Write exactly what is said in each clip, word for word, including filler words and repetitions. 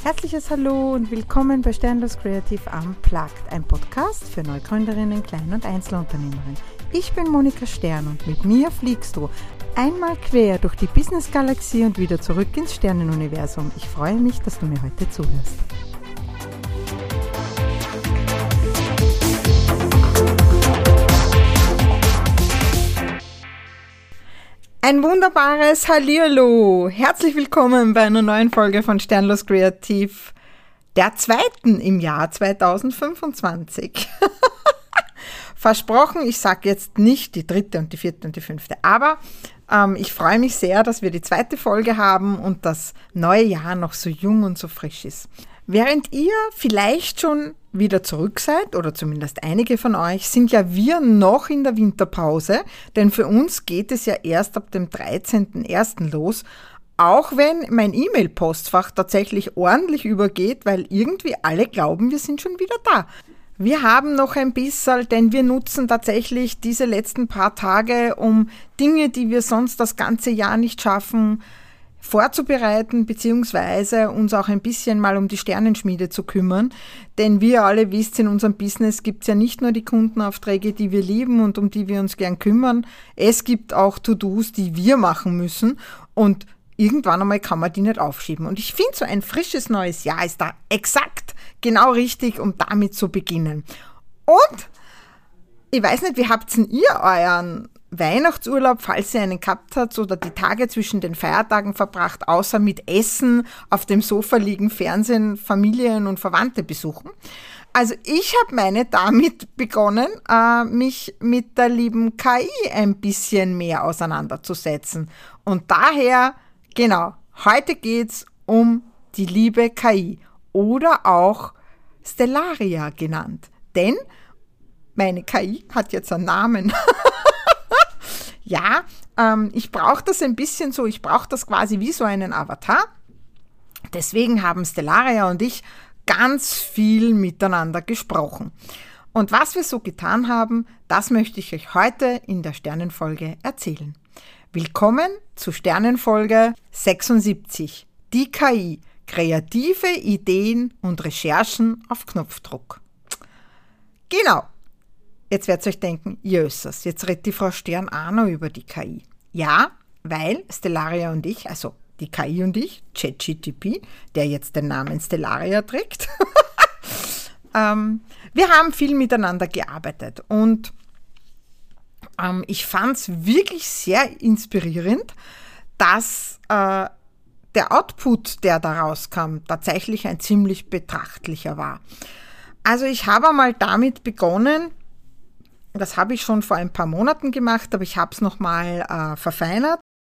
Herzliches Hallo und willkommen bei Sternlos Creative Unplugged, ein Podcast für Neugründerinnen, Klein- und Einzelunternehmerinnen. Ich bin Monika Stern und mit mir fliegst du einmal quer durch die Business-Galaxie und wieder zurück ins Sternenuniversum. Ich freue mich, dass du mir heute zuhörst. Ein wunderbares Hallihallo! Herzlich willkommen bei einer neuen Folge von Sternlos Kreativ, der zweiten im Jahr zweitausendfünfundzwanzig. Versprochen, ich sage jetzt nicht die dritte und die vierte und die fünfte, aber ähm, ich freue mich sehr, dass wir die zweite Folge haben und das neue Jahr noch so jung und so frisch ist. Während ihr vielleicht schon wieder zurück seid, oder zumindest einige von euch, sind ja wir noch in der Winterpause, denn für uns geht es ja erst ab dem dreizehnten ersten los, auch wenn mein E-Mail-Postfach tatsächlich ordentlich übergeht, weil irgendwie alle glauben, wir sind schon wieder da. Wir haben noch ein bisschen, denn wir nutzen tatsächlich diese letzten paar Tage, um Dinge, die wir sonst das ganze Jahr nicht schaffen, vorzubereiten, beziehungsweise uns auch ein bisschen mal um die Sternenschmiede zu kümmern. Denn wie ihr alle wisst, in unserem Business gibt es ja nicht nur die Kundenaufträge, die wir lieben und um die wir uns gern kümmern. Es gibt auch To-Dos, die wir machen müssen und irgendwann einmal kann man die nicht aufschieben. Und ich finde, so ein frisches neues Jahr ist da exakt genau richtig, um damit zu beginnen. Und ich weiß nicht, wie habt denn ihr euren Weihnachtsurlaub, falls ihr einen gehabt habt, oder die Tage zwischen den Feiertagen verbracht, außer mit Essen, auf dem Sofa liegen, Fernsehen, Familien und Verwandte besuchen? Also ich habe meine damit begonnen, äh, mich mit der lieben K I ein bisschen mehr auseinanderzusetzen. Und daher, genau, heute geht's um die liebe K I oder auch Stellaria genannt. Denn meine K I hat jetzt einen Namen. Ja, ähm, ich brauche das ein bisschen so, ich brauche das quasi wie so einen Avatar. Deswegen haben Stellaria und ich ganz viel miteinander gesprochen. Und was wir so getan haben, das möchte ich euch heute in der Sternenfolge erzählen. Willkommen zu Sternenfolge sechsundsiebzig. Die K I. Kreative Ideen und Recherchen auf Knopfdruck. Genau. Jetzt werdet ihr euch denken, jösses, jetzt redet die Frau Stern auch noch über die K I. Ja, weil Stellaria und ich, also die K I und ich, ChatGPT, der jetzt den Namen Stellaria trägt, ähm, wir haben viel miteinander gearbeitet und ähm, ich fand es wirklich sehr inspirierend, dass äh, der Output, der da rauskam, tatsächlich ein ziemlich betrachtlicher war. Also ich habe einmal damit begonnen, das habe ich schon vor ein paar Monaten gemacht, aber ich habe es nochmal äh, verfeinert,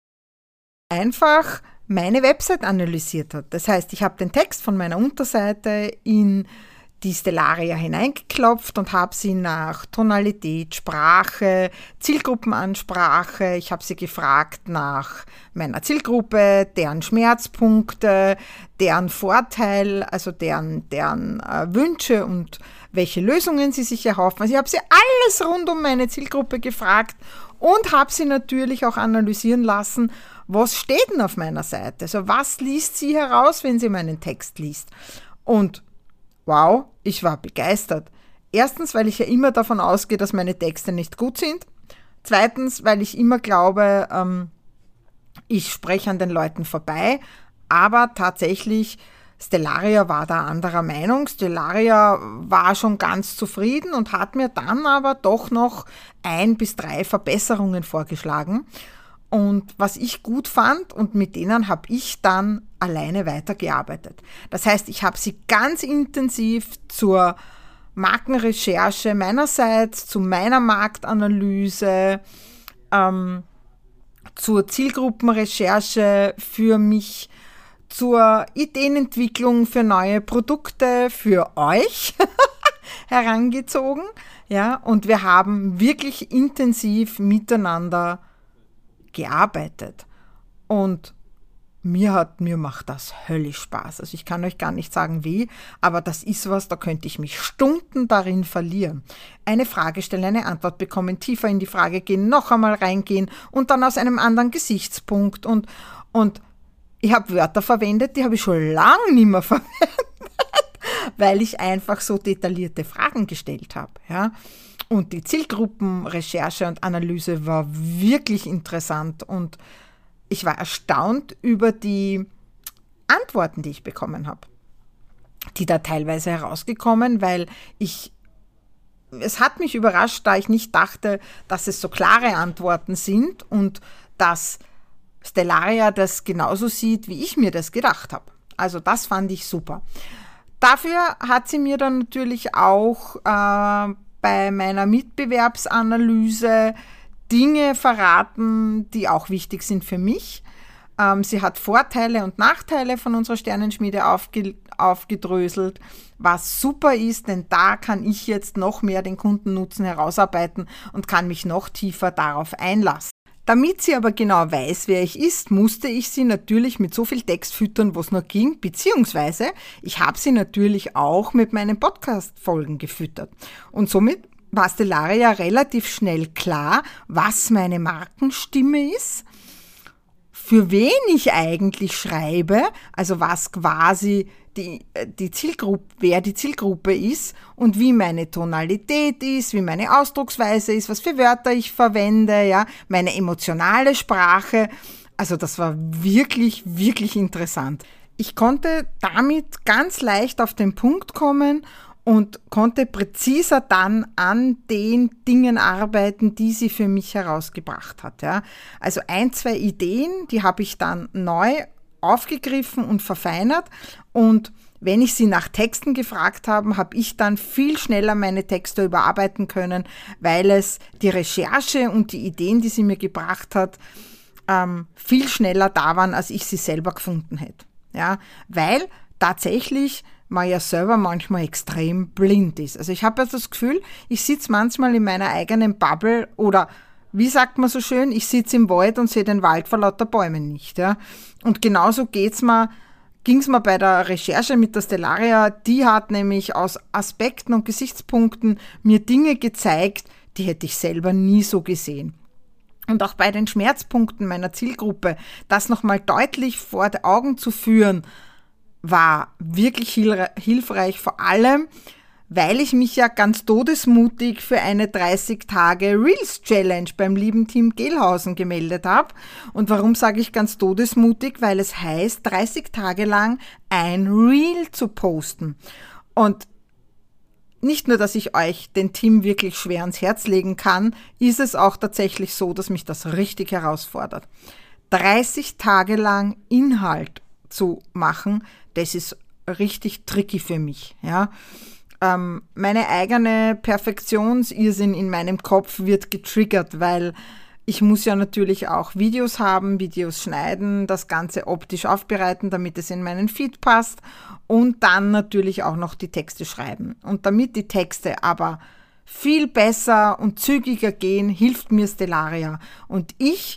einfach meine Website analysiert hat. Das heißt, ich habe den Text von meiner Unterseite in die Stellaria hineingeklopft und habe sie nach Tonalität, Sprache, Zielgruppenansprache, ich habe sie gefragt nach meiner Zielgruppe, deren Schmerzpunkte, deren Vorteil, also deren, deren äh, Wünsche und welche Lösungen sie sich erhoffen. Also ich habe sie alles rund um meine Zielgruppe gefragt und habe sie natürlich auch analysieren lassen, was steht denn auf meiner Seite? Also was liest sie heraus, wenn sie meinen Text liest? Und wow, ich war begeistert. Erstens, weil ich ja immer davon ausgehe, dass meine Texte nicht gut sind. Zweitens, weil ich immer glaube, ähm, ich spreche an den Leuten vorbei. Aber tatsächlich, Stellaria war da anderer Meinung. Stellaria war schon ganz zufrieden und hat mir dann aber doch noch ein bis drei Verbesserungen vorgeschlagen. Und was ich gut fand, und mit denen habe ich dann alleine weitergearbeitet. Das heißt, ich habe sie ganz intensiv zur Markenrecherche meinerseits, zu meiner Marktanalyse, ähm, zur Zielgruppenrecherche für mich, zur Ideenentwicklung für neue Produkte für euch herangezogen. Ja, und wir haben wirklich intensiv miteinander gearbeitet. Und mir hat, mir macht das höllisch Spaß. Also ich kann euch gar nicht sagen wie, aber das ist was, da könnte ich mich Stunden darin verlieren. Eine Frage stellen, eine Antwort bekommen, tiefer in die Frage gehen, noch einmal reingehen und dann aus einem anderen Gesichtspunkt und, und Ich habe Wörter verwendet, die habe ich schon lange nicht mehr verwendet, weil ich einfach so detaillierte Fragen gestellt habe. Ja. Und die Zielgruppenrecherche und Analyse war wirklich interessant und ich war erstaunt über die Antworten, die ich bekommen habe. Die da teilweise herausgekommen, weil ich, es hat mich überrascht, da ich nicht dachte, dass es so klare Antworten sind und dass Stellaria das genauso sieht, wie ich mir das gedacht habe. Also das fand ich super. Dafür hat sie mir dann natürlich auch äh, bei meiner Mitbewerbsanalyse Dinge verraten, die auch wichtig sind für mich. Ähm, sie hat Vorteile und Nachteile von unserer Sternenschmiede aufge- aufgedröselt, was super ist, denn da kann ich jetzt noch mehr den Kundennutzen herausarbeiten und kann mich noch tiefer darauf einlassen. Damit sie aber genau weiß, wer ich ist, musste ich sie natürlich mit so viel Text füttern, was nur ging, beziehungsweise ich habe sie natürlich auch mit meinen Podcast-Folgen gefüttert. Und somit war Stellaria relativ schnell klar, was meine Markenstimme ist, für wen ich eigentlich schreibe, also was quasi die, die Zielgruppe, wer die Zielgruppe ist und wie meine Tonalität ist, wie meine Ausdrucksweise ist, was für Wörter ich verwende, ja, meine emotionale Sprache. Also das war wirklich, wirklich interessant. Ich konnte damit ganz leicht auf den Punkt kommen und konnte präziser dann an den Dingen arbeiten, die sie für mich herausgebracht hat. Ja. Also ein, zwei Ideen, die habe ich dann neu aufgegriffen und verfeinert. Und wenn ich sie nach Texten gefragt habe, habe ich dann viel schneller meine Texte überarbeiten können, weil es die Recherche und die Ideen, die sie mir gebracht hat, ähm, viel schneller da waren, als ich sie selber gefunden hätte. Ja, weil tatsächlich man ja selber manchmal extrem blind ist. Also ich habe ja das Gefühl, ich sitze manchmal in meiner eigenen Bubble oder wie sagt man so schön, ich sitze im Wald und sehe den Wald vor lauter Bäumen nicht. Ja? Und genauso geht's mir, ging es mir bei der Recherche mit der Stellaria. Die hat nämlich aus Aspekten und Gesichtspunkten mir Dinge gezeigt, die hätte ich selber nie so gesehen. Und auch bei den Schmerzpunkten meiner Zielgruppe, das nochmal deutlich vor die Augen zu führen, war wirklich hilfreich, vor allem, weil ich mich ja ganz todesmutig für eine dreißig Tage Reels Challenge beim lieben Team Gehlhausen gemeldet habe. Und warum sage ich ganz todesmutig? Weil es heißt, dreißig Tage lang ein Reel zu posten. Und nicht nur, dass ich euch den Team wirklich schwer ans Herz legen kann, ist es auch tatsächlich so, dass mich das richtig herausfordert. dreißig Tage lang Inhalt zu machen, das ist richtig tricky für mich. Ja. Ähm, meine eigene Perfektionsirrsinn in meinem Kopf wird getriggert, weil ich muss ja natürlich auch Videos haben, Videos schneiden, das Ganze optisch aufbereiten, damit es in meinen Feed passt und dann natürlich auch noch die Texte schreiben. Und damit die Texte aber viel besser und zügiger gehen, hilft mir Stellaria. Und ich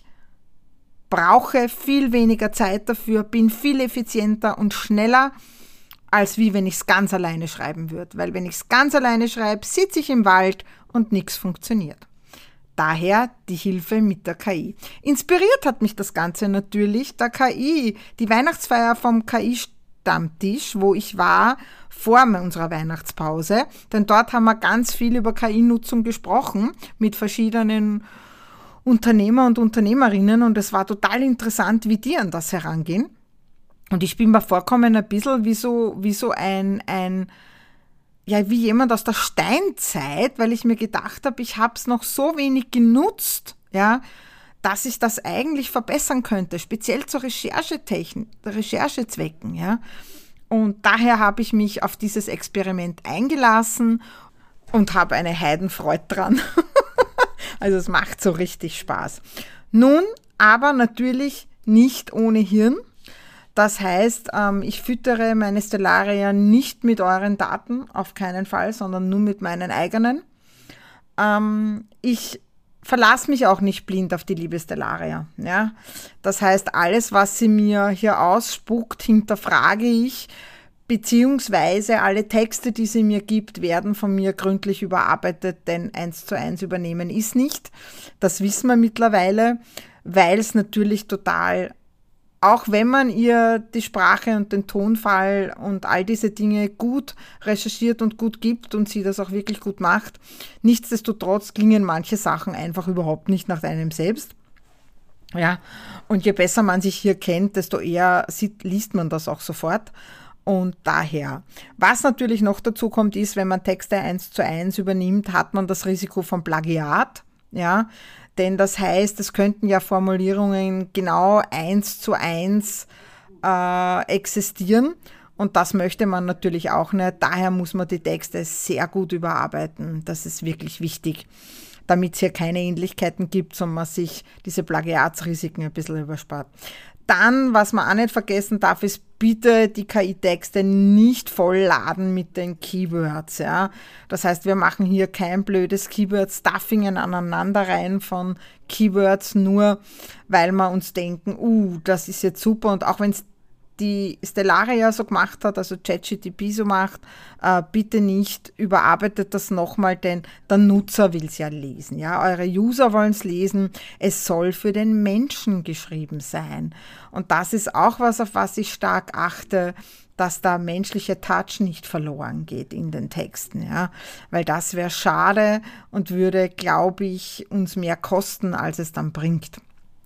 brauche viel weniger Zeit dafür, bin viel effizienter und schneller, als wie wenn ich es ganz alleine schreiben würde. Weil wenn ich es ganz alleine schreibe, sitze ich im Wald und nichts funktioniert. Daher die Hilfe mit der K I. Inspiriert hat mich das Ganze natürlich der K I. Die Weihnachtsfeier vom K I-Stammtisch, wo ich war vor unserer Weihnachtspause. Denn dort haben wir ganz viel über K I-Nutzung gesprochen mit verschiedenen Unternehmer und Unternehmerinnen und es war total interessant, wie die an das herangehen. Und ich bin mir vorkommen ein bisschen wie so, wie so ein, ein, ja, wie jemand aus der Steinzeit, weil ich mir gedacht habe, ich habe es noch so wenig genutzt, ja, dass ich das eigentlich verbessern könnte, speziell zur Recherchetechnik, Recherchezwecken, ja. Und daher habe ich mich auf dieses Experiment eingelassen und habe eine Heidenfreude dran. Also es macht so richtig Spaß. Nun, aber natürlich nicht ohne Hirn. Das heißt, ich füttere meine Stellaria nicht mit euren Daten, auf keinen Fall, sondern nur mit meinen eigenen. Ich verlasse mich auch nicht blind auf die liebe Stellaria. Ja? Das heißt, alles, was sie mir hier ausspuckt, hinterfrage ich, beziehungsweise alle Texte, die sie mir gibt, werden von mir gründlich überarbeitet, denn eins zu eins übernehmen ist nicht. Das wissen wir mittlerweile, weil es natürlich total auch wenn man ihr die Sprache und den Tonfall und all diese Dinge gut recherchiert und gut gibt und sie das auch wirklich gut macht, nichtsdestotrotz klingen manche Sachen einfach überhaupt nicht nach einem selbst. Ja, und je besser man sich hier kennt, desto eher sieht, liest man das auch sofort. Und daher, was natürlich noch dazu kommt, ist, wenn man Texte eins zu eins übernimmt, hat man das Risiko von Plagiat. Ja, denn das heißt, es könnten ja Formulierungen genau eins zu eins äh, existieren und das möchte man natürlich auch nicht. Daher muss man die Texte sehr gut überarbeiten. Das ist wirklich wichtig, damit es hier keine Ähnlichkeiten gibt und man sich diese Plagiatsrisiken ein bisschen überspart. Dann, was man auch nicht vergessen darf, ist bitte die K I-Texte nicht vollladen mit den Keywords. Ja? Das heißt, wir machen hier kein blödes Keyword-Stuffing, ein Aneinanderreihen von Keywords, nur weil wir uns denken, uh, das ist jetzt super. Und auch wenn es die Stellaria so gemacht hat, also ChatGPT so macht, äh, bitte nicht überarbeitet das nochmal, denn der Nutzer will es ja lesen. Ja? Eure User wollen es lesen. Es soll für den Menschen geschrieben sein. Und das ist auch was, auf was ich stark achte, dass der menschliche Touch nicht verloren geht in den Texten. Ja? Weil das wäre schade und würde, glaube ich, uns mehr kosten, als es dann bringt.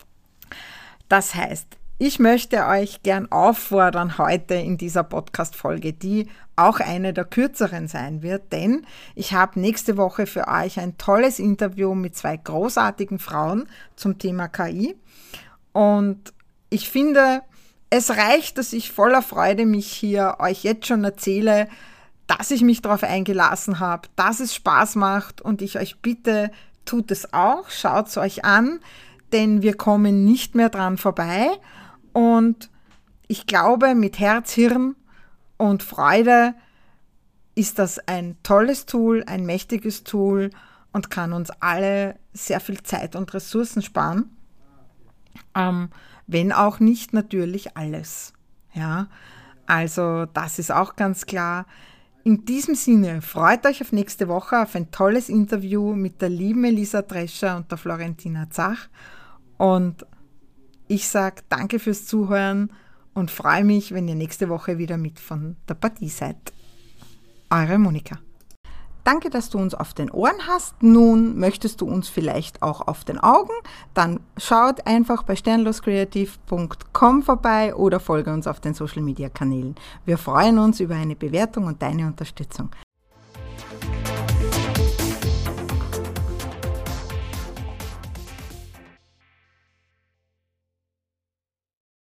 Das heißt, ich möchte euch gern auffordern heute in dieser Podcast-Folge, die auch eine der kürzeren sein wird, denn ich habe nächste Woche für euch ein tolles Interview mit zwei großartigen Frauen zum Thema K I. Und ich finde, es reicht, dass ich voller Freude mich hier euch jetzt schon erzähle, dass ich mich darauf eingelassen habe, dass es Spaß macht und ich euch bitte, tut es auch, schaut es euch an, denn wir kommen nicht mehr dran vorbei. Und ich glaube, mit Herz, Hirn und Freude ist das ein tolles Tool, ein mächtiges Tool und kann uns alle sehr viel Zeit und Ressourcen sparen. Ähm, wenn auch nicht natürlich alles. Ja, also das ist auch ganz klar. In diesem Sinne, freut euch auf nächste Woche auf ein tolles Interview mit der lieben Elisa Drescher und der Florentina Zach. Und ich sage danke fürs Zuhören und freue mich, wenn ihr nächste Woche wieder mit von der Partie seid. Eure Monika. Danke, dass du uns auf den Ohren hast. Nun möchtest du uns vielleicht auch auf den Augen? Dann schaut einfach bei sternloskreativ punkt com vorbei oder folge uns auf den Social Media Kanälen. Wir freuen uns über eine Bewertung und deine Unterstützung.